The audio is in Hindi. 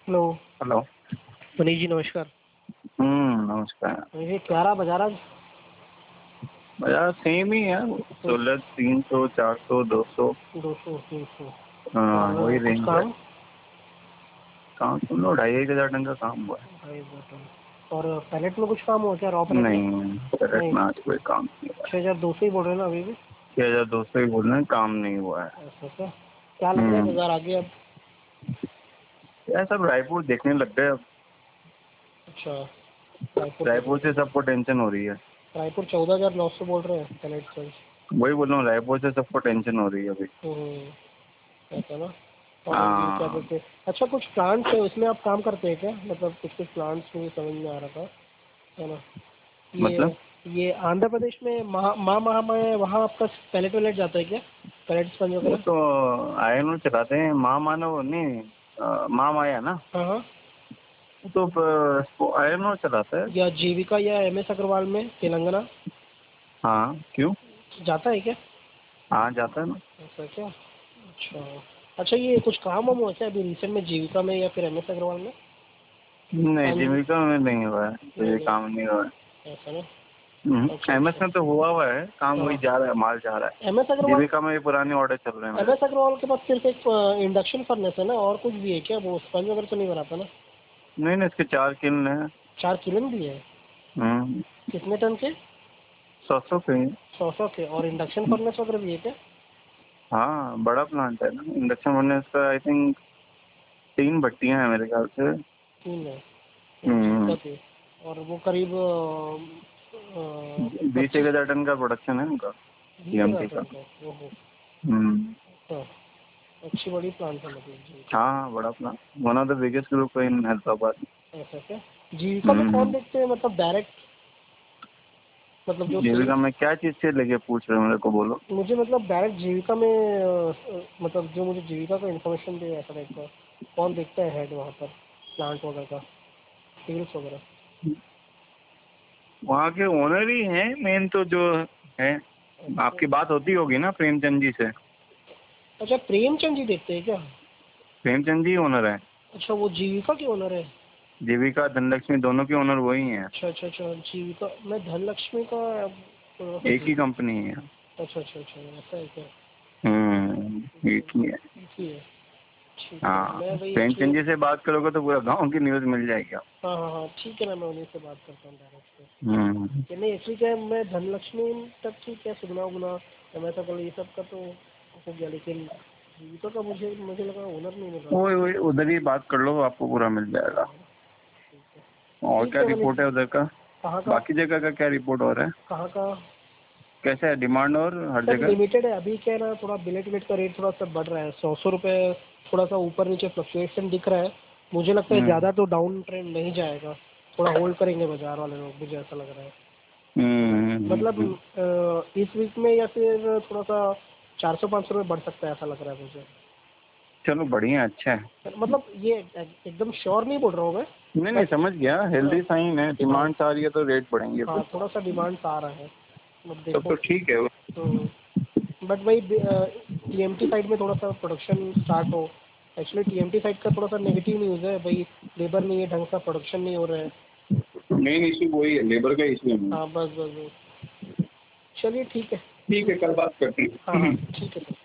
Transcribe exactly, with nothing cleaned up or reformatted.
हेलो। हेलो। मनीष जी नमस्कार। हम्म नमस्कार। ये क्यारा बाजार आज बाजार सेम ही है, सोलह तीन सौ चार सौ दो सौ। दो सौ तीन सौ हाँ वही और कुछ रेंज है। काम काम सुन लो, ढाई एक हजार टन का काम हुआ है। भाई बटन और पैलेट में कुछ काम हो क्या? रॉ पैलेट में नहीं, पैलेट नहीं। में आज कोई काम नहीं हुआ छः हज़ार दो सौ ही बोल रहे हैं ना अभी भी? है। छह हजार दो सौ ही बोल रहे हैं, काम नहीं हुआ है। ऐसा क्या? क्या लग रहा है हम्म बाजार आगे अब? यार सब रायपुर देखने लग गए अब। अच्छा, रायपुर रायपुर देखने से सबको टेंशन हो रही है। रायपुर चौदह हज़ार नौ सौ बोल रहे हैं पैलेट साइज। वही बोल रहा हूँ, रायपुर से सबको टेंशन हो रही है अभी। ऐसा ना। और ये क्या हाँ बोलते हैं, अच्छा कुछ प्लांट्स है उसमें आप काम करते हैं क्या? मतलब कुछ कुछ प्लांट्स मुझे समझ में आ रहा था, है ना? मतलब ये ये आंध्र प्रदेश में महा माँ महामाया, वहाँ आपका पैलेट वैलेट जाता है क्या? पैलेट स्पंज वो वगैरह? तो आयन चलाते हैं, माँ मानव नहीं, अ, माँ माया ना। हाँ हाँ। तो प- आयन चलाता है। या जीविका या एम एस अग्रवाल में तेलंगाना हाँ क्यों। जाता है क्या? हाँ जाता है ना। ऐसा क्या? अच्छा। अच्छा ये कुछ काम वाम हुआ क्या अभी रिसेंट में जीविका में या फिर एम एस अग्रवाल में? नहीं, स्पंज जीविका में नहीं हुआ है, तो नहीं ये हुआ? काम नहीं हुआ ऐसा ना। अच्छा है। एमएस अच्छा। में तो हुआ हुआ है काम, वही हाँ, जा रहा है, माल जा रहा एम एस है। अग्रवाल जीविका में भी पुराने ऑर्डर चल रहे हैं एम मेरे। एस अग्रवाल के पास सिर्फ एक इंडक्शन फर्नेस है ना, और कुछ भी है क्या? वो स्पंज वगैरह तो नहीं बनाता ना? नहीं नहीं, इसके चार किल हैं। चार किलन भी है? हम्म कितने टन के? सौ सौ के हैं। सौ सौ के। और इंडक्शन फर्नेस वगैरह भी है क्या? हाँ बड़ा प्लांट है ना इंडक्शन फर्नेस का। आई थिंक तीन भट्टियां हैं मेरे ख्याल से। तीन है हम्म जीविका के। और वो करीब बीस एक पच्चीस हजार टन का प्रोडक्शन है उनका, बीस हजार टीएमटी टन का। का? ओहो। हम्म हाँ, अच्छी बड़ी प्लांट है मतलब जीविका। हाँ बड़ा plant, one of the biggest group in Hyderabad. ऐसा क्या? जीविका में कौन हम्म देखते हैं मतलब डायरेक्ट, मतलब जो जीविका सेल्स? में क्या चीज से लेके पूछ रहे हो मेरे को, बोलो। मुझे मतलब डायरेक्ट जीविका में अ, मतलब जो मुझे जीविका का इन्फॉर्मेशन दे ऐसा टाइप का, कौन देखता है हेड वहाँ पर प्लांट वगैरह का, सेल्स वगैरह? वहाँ के ओनर ही हैं मेन तो जो है। अच्छा आपकी बात होती होगी ना प्रेमचंद जी से। अच्छा, प्रेमचंद जी देखते हैं क्या? प्रेमचंद जी ओनर है। अच्छा, वो जीविका के ओनर है? जीविका धनलक्ष्मी दोनों के ओनर वही हैं। अच्छा अच्छा अच्छा, जीविका मैं धनलक्ष्मी का थोड़ा सा एक ही देखा। कंपनी है। अच्छा अच्छा अच्छा, ऐसा है क्या? हम्म एक ही है। ठीक ही है। ठीक है, हाँ मैं वही एक्चुअली। प्रेमचंद जी से बात करोगे तो पूरा गांव की न्यूज मिल जाएगी आपको। हाँ हाँ हाँ, ठीक है ना, मैं उन्हीं से बात करता हूँ डायरेक्ट से। हम्म कि नहीं एक्चुअली क्या है, मैं धनलक्ष्मी तक ठीक है, सुगना उगना मैं तो कल ये सब का तो हो गया, लेकिन जीविका का मुझे मुझे लगा ओनर नहीं मिल रहा था। वही वही उधर ही बात कर लो, आपको पूरा मिल जाएगा। ठीक है। और ठीक क्या है मनीष रिपोर्ट जी। है उधर का। कहाँ का? बाकी जगह का क्या रिपोर्ट हो रहा है। कहाँ का? कैसा है डिमांड और हर सर जगह। लिमिटेड है अभी, क्या है ना, थोड़ा बिलेट वेट का रेट थोड़ा सा बढ़ रहा है, सौ सौ रुपये थोड़ा सा ऊपर नीचे फ्लक्चुएशन दिख रहा है। मुझे लगता है हम्म ज़्यादा तो डाउन ट्रेंड नहीं जाएगा, थोड़ा होल्ड करेंगे बाजार वाले लोग, मुझे ऐसा लग रहा है। हम्म हम्म, मतलब हम्म। अ, इस वीक में या फिर थोड़ा सा चार सौ पाँच सौ रुपये बढ़ सकता है, ऐसा लग रहा है मुझे। चलो बढ़िया, अच्छा है। मतलब ये एक- एकदम श्योर नहीं बोल रहा हूँ मैं, नहीं नहीं, बट समझ गया, हेल्दी साइन है, हाँ डिमांड आ रही है तो रेट बढ़ेंगे हाँ, फिर। थोड़ा सा डिमांड आ रहा है, मतलब तब देखो। तो ठीक है वो। बट वही टीएमटी साइड में थोड़ा सा प्रोडक्शन स्टार्ट हो। एक्चुअली टीएमटी साइड का थोड़ा सा नेगेटिव न्यूज़ है भाई, लेबर नहीं है ढंग का, प्रोडक्शन नहीं हो रहा है। मेन इशू वही है, लेबर का इशू है। हाँ बस बस बस। चलिए ठीक है। ठीक है, कल बात करते हाँ हाँ हैं। ठीक है सर।